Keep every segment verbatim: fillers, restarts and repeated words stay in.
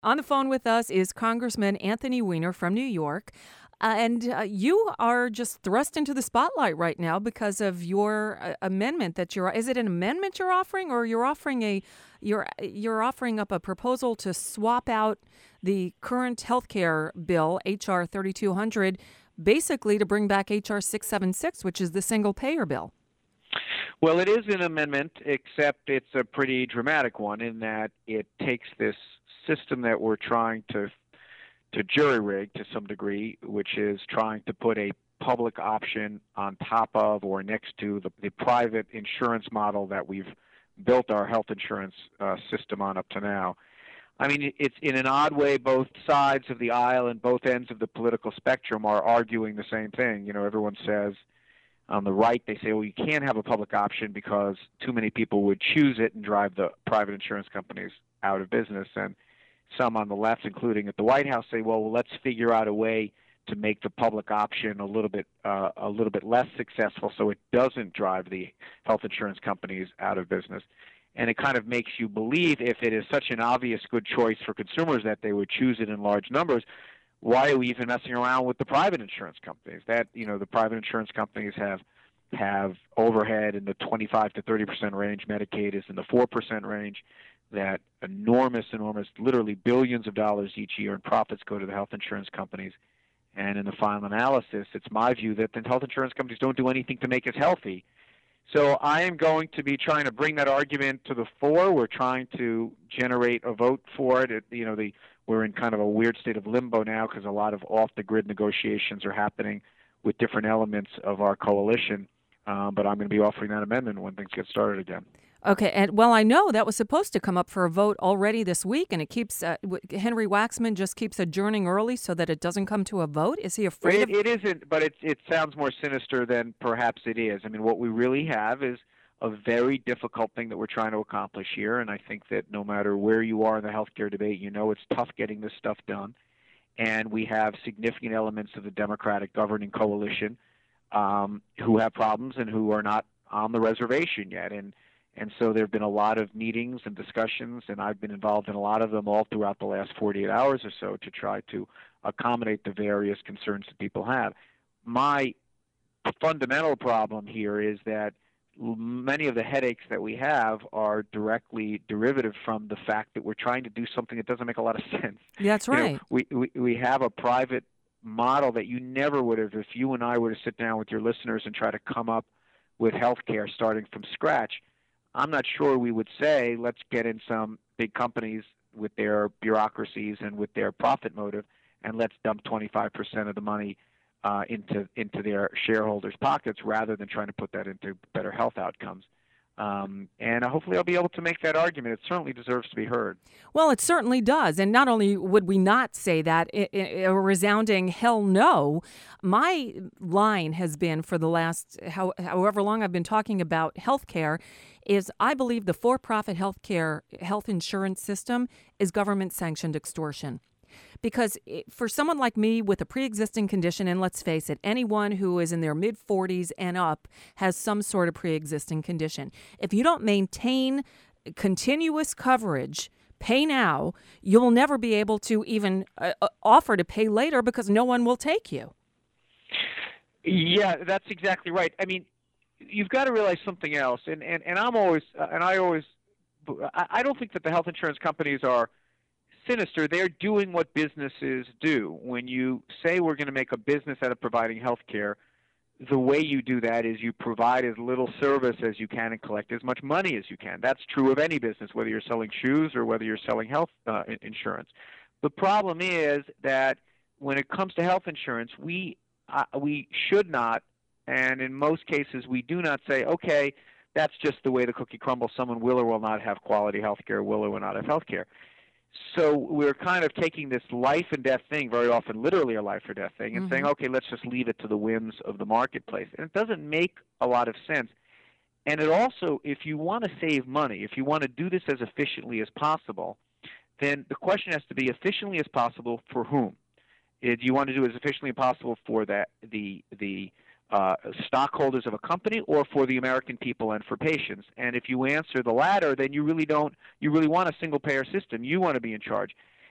On the phone with us is Congressman Anthony Weiner from New York. Uh, and uh, you are just thrust into the spotlight right now because of your uh, amendment that you're. Is it an amendment you're offering, or you're offering a you're you're offering up a proposal to swap out the current healthcare bill, H R thirty-two hundred, basically to bring back H R six seventy-six, which is the single payer bill? Well, it is an amendment, except it's a pretty dramatic one in that it takes this system that we're trying to to jury-rig to some degree, which is trying to put a public option on top of or next to the, the private insurance model that we've built our health insurance uh, system on up to now. I mean, it's in an odd way, both sides of the aisle and both ends of the political spectrum are arguing the same thing. You know, everyone says on the right, they say, well, you can't have a public option because too many people would choose it and drive the private insurance companies out of business. And some on the left, including at the White House, say, well, well let's figure out a way to make the public option a little bit uh, a little bit less successful so it doesn't drive the health insurance companies out of business. And it kind of makes you believe if it is such an obvious good choice for consumers that they would choose it in large numbers, why are we even messing around with the private insurance companies? That, you know, the private insurance companies have have overhead in the twenty-five to thirty percent range. Medicaid is in the four percent range. That enormous, enormous, literally billions of dollars each year in profits go to the health insurance companies. And in the final analysis, it's my view that the health insurance companies don't do anything to make us healthy. So I am going to be trying to bring that argument to the fore. We're trying to generate a vote for it. it you know, the, we're in kind of a weird state of limbo now because a lot of off-the-grid negotiations are happening with different elements of our coalition. Um, but I'm going to be offering that amendment when things get started again. Okay, and well, I know that was supposed to come up for a vote already this week, and it keeps uh, Henry Waxman just keeps adjourning early so that it doesn't come to a vote. Is he afraid it, of it isn't, but it it sounds more sinister than perhaps it is. I mean, what we really have is a very difficult thing that we're trying to accomplish here, and I think that no matter where you are in the healthcare debate, you know it's tough getting this stuff done, and we have significant elements of the Democratic governing coalition um, who have problems and who are not on the reservation yet, and And so there have been a lot of meetings and discussions, and I've been involved in a lot of them all throughout the last forty-eight hours or so to try to accommodate the various concerns that people have. My fundamental problem here is that many of the headaches that we have are directly derivative from the fact that we're trying to do something that doesn't make a lot of sense. That's right. You know, we, we, we have a private model that you never would have if you and I were to sit down with your listeners and try to come up with healthcare starting from scratch. I'm not sure we would say, let's get in some big companies with their bureaucracies and with their profit motive, and let's dump twenty-five percent of the money uh, into into their shareholders' pockets rather than trying to put that into better health outcomes. Um, and hopefully I'll be able to make that argument. It certainly deserves to be heard. Well, it certainly does. And not only would we not say that, a resounding hell no. My line has been for the last how, however long I've been talking about health care is I believe the for-profit health care, health insurance system is government-sanctioned extortion. Because for someone like me with a pre-existing condition, and let's face it, anyone who is in their mid-forties and up has some sort of pre-existing condition. If you don't maintain continuous coverage, pay now, you'll never be able to even uh, offer to pay later because no one will take you. Yeah, that's exactly right. I mean, you've got to realize something else, and, and, and I'm always, uh, and I always, I don't think that the health insurance companies are sinister. They're doing what businesses do. When you say we're going to make a business out of providing health care, the way you do that is you provide as little service as you can and collect as much money as you can. That's true of any business, whether you're selling shoes or whether you're selling health uh, insurance. The problem is that when it comes to health insurance, we uh, we should not, and in most cases we do not say, okay, that's just the way the cookie crumbles. Someone will or will not have quality health care, will or will not have health care. So we're kind of taking this life and death thing, very often literally a life or death thing, and mm-hmm. saying, okay, let's just leave it to the whims of the marketplace. And it doesn't make a lot of sense. And it also, if you want to save money, if you want to do this as efficiently as possible, then the question has to be efficiently as possible for whom? Do you want to do it as efficiently as possible for the, the, the uh, stockholders of a company or for the American people and for patients? And if you answer the latter, then you really don't, you really want a single payer system. You want to be in charge.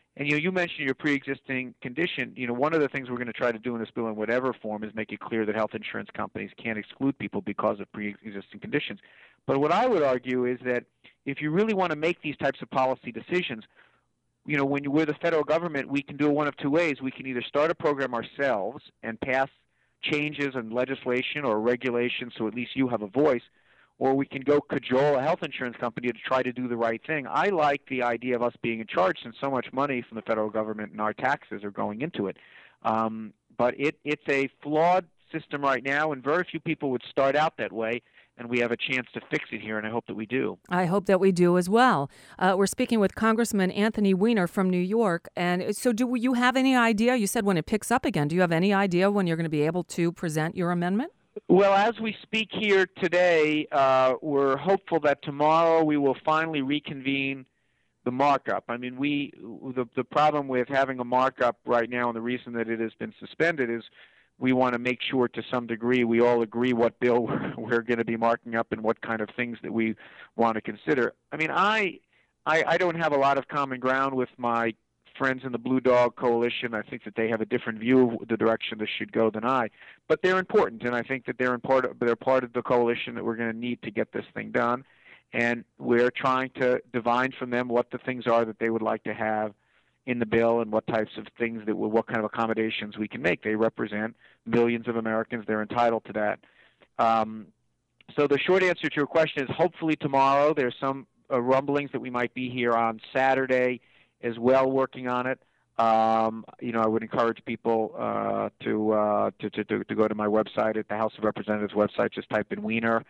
And you know, you mentioned your pre-existing condition. You know, one of the things we're going to try to do in this bill in whatever form is make it clear that health insurance companies can't exclude people because of pre-existing conditions. But what I would argue is that if you really want to make these types of policy decisions, you know, when we're the federal government, we can do it one of two ways. We can either start a program ourselves and pass changes in legislation or regulation so at least you have a voice, or we can go cajole a health insurance company to try to do the right thing. I like the idea of us being in charge since so much money from the federal government and our taxes are going into it. Um, but it, it's a flawed system right now, and very few people would start out that way, and we have a chance to fix it here, and I hope that we do. I hope that we do as well. Uh, we're speaking with Congressman Anthony Weiner from New York. And so do you have any idea? You said when it picks up again. Do you have any idea when you're going to be able to present your amendment? Well, as we speak here today, uh, we're hopeful that tomorrow we will finally reconvene the markup. I mean, we the, the problem with having a markup right now, and the reason that it has been suspended, is we want to make sure to some degree we all agree what bill we're, we're going to be marking up and what kind of things that we want to consider. I mean, I, I, I don't have a lot of common ground with my friends in the Blue Dog Coalition. I think that they have a different view of the direction this should go than I. But they're important, and I think that they're, in part of, they're part of the coalition that we're going to need to get this thing done. And we're trying to divine from them what the things are that they would like to have in the bill and what types of things that what kind of accommodations we can make. They represent millions of Americans. They're entitled to that. Um, so the short answer to your question is hopefully tomorrow. There's some uh, rumblings that we might be here on Saturday as well working on it. Um, you know, I would encourage people uh, to, uh, to, to to go to my website at the House of Representatives website. Just type in Weiner.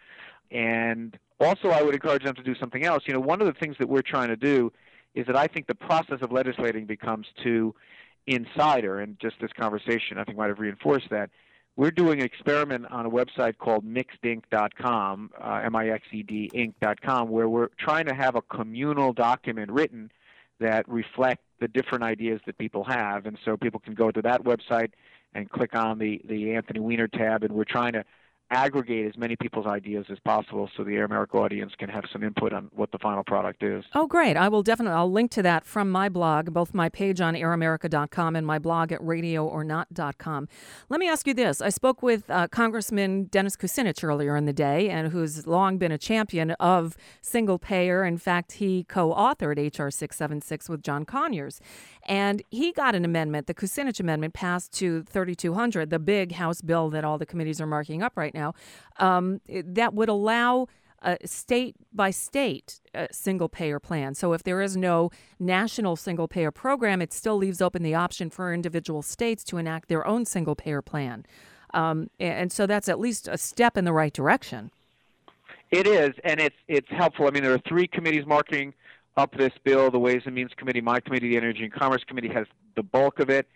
And also I would encourage them to do something else. You know, one of the things that we're trying to do is that I think the process of legislating becomes too insider, and just this conversation I think might have reinforced that. We're doing an experiment on a website called mixed ink dot com, uh, M I X E D ink dot com, where we're trying to have a communal document written that reflect the different ideas that people have. And so people can go to that website and click on the, the Anthony Weiner tab, and we're trying to aggregate as many people's ideas as possible so the Air America audience can have some input on what the final product is. Oh, great. I will definitely, I'll link to that from my blog, both my page on air america dot com and my blog at radio or not dot com. Let me ask you this. I spoke with uh, Congressman Dennis Kucinich earlier in the day, and who's long been a champion of single payer. In fact, he co-authored H R six seventy-six with John Conyers. And he got an amendment, the Kucinich amendment, passed to thirty-two hundred, the big House bill that all the committees are marking up right now. Now, um, that would allow a state-by-state uh, single-payer plan. So if there is no national single-payer program, it still leaves open the option for individual states to enact their own single-payer plan. Um, and so that's at least a step in the right direction. It is, and it's it's helpful. I mean, there are three committees marking up this bill. The Ways and Means Committee, my committee, the Energy and Commerce Committee, has the bulk of it,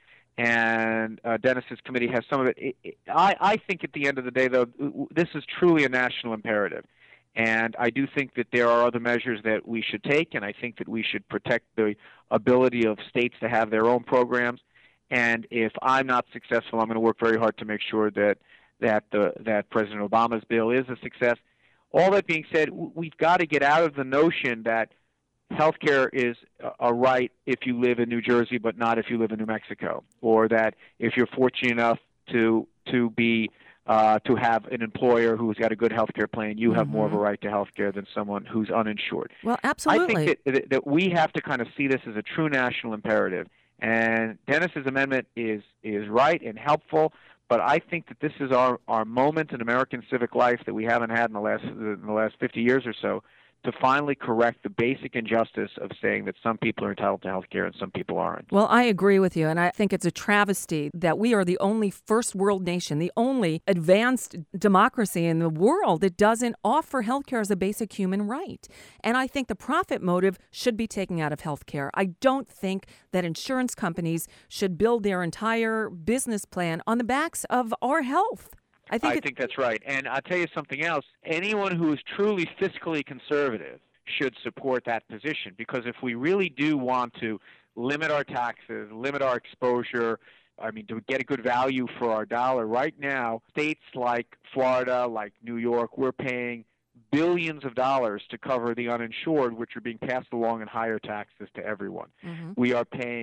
and uh, Dennis's committee has some of it. It, it. I, I think at the end of the day, though, this is truly a national imperative. And I do think that there are other measures that we should take, and I think that we should protect the ability of states to have their own programs. And if I'm not successful, I'm going to work very hard to make sure that that the, that President Obama's bill is a success. All that being said, we've got to get out of the notion that healthcare is a right if you live in New Jersey, but not if you live in New Mexico, or that if you're fortunate enough to to be uh, to have an employer who's got a good healthcare plan, you have mm-hmm. more of a right to healthcare than someone who's uninsured. Well, absolutely. I think that, that we have to kind of see this as a true national imperative. And Dennis's amendment is is right and helpful, but I think that this is our, our moment in American civic life that we haven't had in the last in the last fifty years or so, to finally correct the basic injustice of saying that some people are entitled to health care and some people aren't. Well, I agree with you, and I think it's a travesty that we are the only first world nation, the only advanced democracy in the world that doesn't offer health care as a basic human right. And I think the profit motive should be taken out of health care. I don't think that insurance companies should build their entire business plan on the backs of our health. I think, I think that's right. And I'll tell you something else. Anyone who is truly fiscally conservative should support that position, because if we really do want to limit our taxes, limit our exposure, I mean, to get a good value for our dollar, right now, states like Florida, like New York, we're paying billions of dollars to cover the uninsured, which are being passed along in higher taxes to everyone. Mm-hmm. We are paying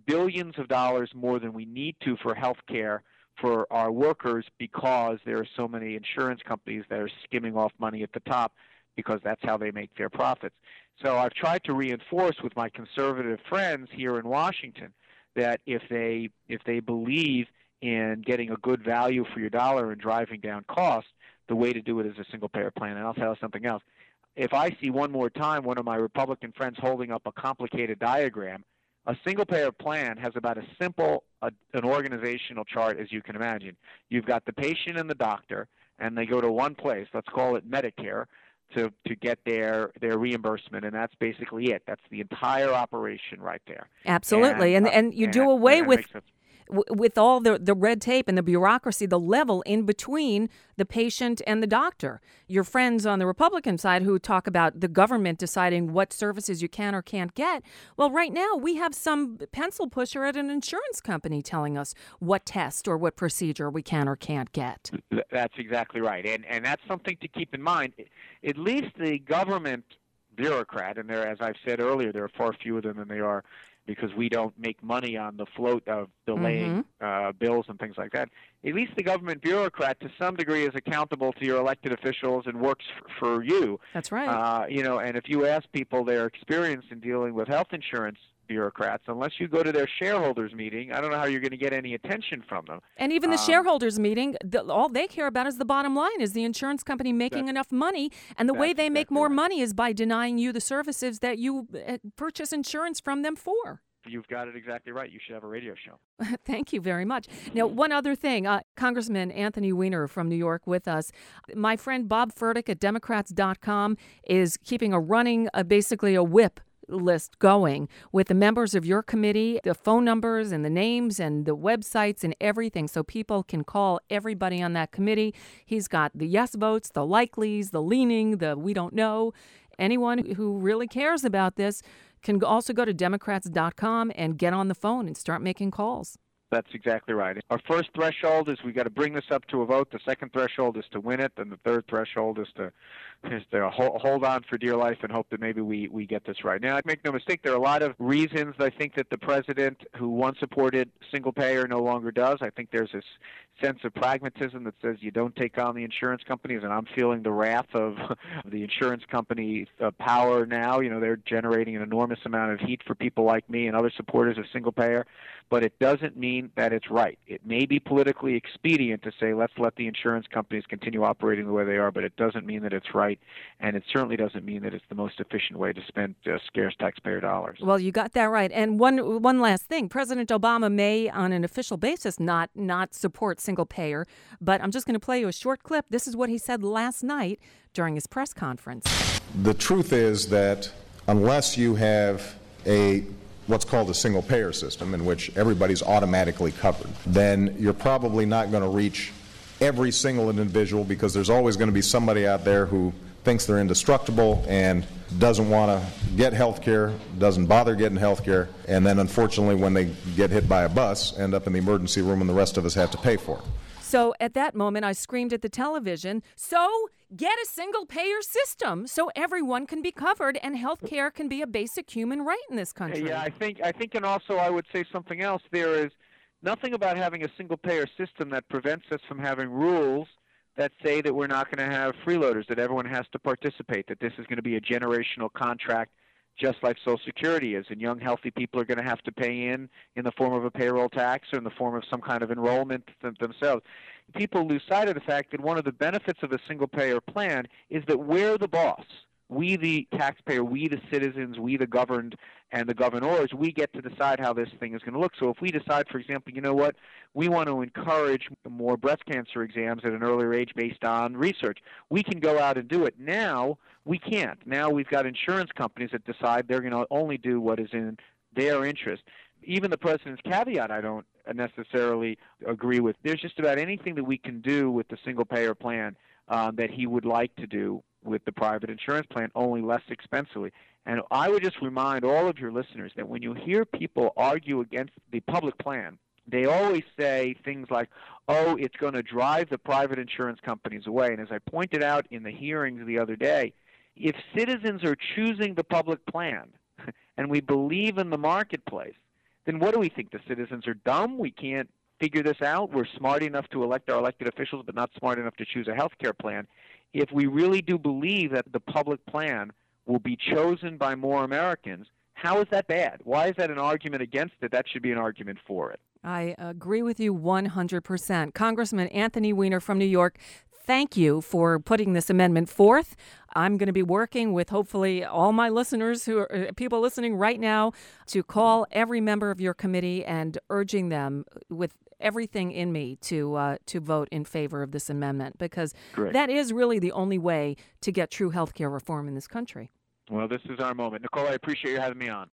billions of dollars more than we need to for health care for our workers because there are so many insurance companies that are skimming off money at the top because that's how they make their profits. So I've tried to reinforce with my conservative friends here in Washington that if they if they believe in getting a good value for your dollar and driving down costs, the way to do it is a single-payer plan. And I'll tell you something else. If I see one more time one of my Republican friends holding up a complicated diagram, a single-payer plan has about as simple a, an organizational chart as you can imagine. You've got the patient and the doctor, and they go to one place, let's call it Medicare, to, to get their, their reimbursement, and that's basically it. That's the entire operation right there. Absolutely, and, and, and, and you and, do away and with... with all the, the red tape and the bureaucracy, the level in between the patient and the doctor. Your friends on the Republican side who talk about the government deciding what services you can or can't get, well, right now we have some pencil pusher at an insurance company telling us what test or what procedure we can or can't get. That's exactly right, and, and that's something to keep in mind. At least the government bureaucrat, and there, as I've said earlier, there are far fewer of them than they are because we don't make money on the float of delaying mm-hmm. uh, bills and things like that. At least the government bureaucrat, to some degree, is accountable to your elected officials and works f- for you. That's right. Uh, you know, and if you ask people their experience in dealing with health insurance bureaucrats, unless you go to their shareholders meeting, I don't know how you're going to get any attention from them. And even the um, shareholders meeting, the, all they care about is the bottom line, is the insurance company making enough money, and the way they make exactly more right. money is by denying you the services that you uh, purchase insurance from them for. You've got it exactly right. You should have a radio show. Thank you very much. Now, one other thing, uh, Congressman Anthony Weiner from New York with us. My friend Bob Furtick at Democrats dot com is keeping a running, uh, basically a whip list going with the members of your committee, the phone numbers and the names and the websites and everything, so people can call everybody on that committee. He's got the yes votes, the likelies, the leaning, the we don't know. Anyone who really cares about this can also go to Democrats dot com and get on the phone and start making calls. That's exactly right. Our first threshold is we got to bring this up to a vote. The second threshold is to win it, and the third threshold is to is to hold on for dear life and hope that maybe we, we get this right. Now, make no mistake, there are a lot of reasons I think that the president, who once supported single payer, no longer does. I think there's this sense of pragmatism that says you don't take on the insurance companies, and I'm feeling the wrath of the insurance company uh, power now. You know, they're generating an enormous amount of heat for people like me and other supporters of single payer, but it doesn't mean that it's right. It may be politically expedient to say let's let the insurance companies continue operating the way they are, but it doesn't mean that it's right, and it certainly doesn't mean that it's the most efficient way to spend uh, scarce taxpayer dollars. Well, you got that right. And one one last thing, President Obama may, on an official basis, not not support single payer, but I'm just going to play you a short clip. This is what he said last night during his press conference. The truth is that unless you have a what's called a single payer system in which everybody's automatically covered, then you're probably not going to reach every single individual, because there's always going to be somebody out there who thinks they're indestructible and doesn't want to get health care, doesn't bother getting health care, and then unfortunately when they get hit by a bus, end up in the emergency room and the rest of us have to pay for it. So at that moment, I screamed at the television, so get a single-payer system so everyone can be covered and health care can be a basic human right in this country. Yeah, I think, I think, and also I would say something else. There is nothing about having a single-payer system that prevents us from having rules that say that we're not going to have freeloaders, that everyone has to participate, that this is going to be a generational contract just like Social Security is, and young, healthy people are going to have to pay in in the form of a payroll tax or in the form of some kind of enrollment th- themselves. People lose sight of the fact that one of the benefits of a single-payer plan is that we're the boss. We, the taxpayer, we, the citizens, we, the governed, and the governors, we get to decide how this thing is going to look. So if we decide, for example, you know what, we want to encourage more breast cancer exams at an earlier age based on research, we can go out and do it. Now, we can't. Now we've got insurance companies that decide they're going to only do what is in their interest. Even the president's caveat I don't necessarily agree with. There's just about anything that we can do with the single-payer plan uh, that he would like to do with the private insurance plan, only less expensively. And I would just remind all of your listeners that when you hear people argue against the public plan, they always say things like, oh, it's going to drive the private insurance companies away. And as I pointed out in the hearings the other day, if citizens are choosing the public plan and we believe in the marketplace, then what do we think? The citizens are dumb? We can't figure this out? We're smart enough to elect our elected officials, but not smart enough to choose a health care plan? If we really do believe that the public plan will be chosen by more Americans, how is that bad? Why is that an argument against it? That should be an argument for it. I agree with you one hundred percent. Congressman Anthony Weiner from New York, thank you for putting this amendment forth. I'm going to be working with hopefully all my listeners, who are people listening right now, to call every member of your committee and urging them with everything in me to uh, to vote in favor of this amendment, because Great. That is really the only way to get true health care reform in this country. Well, this is our moment. Nicole, I appreciate you having me on.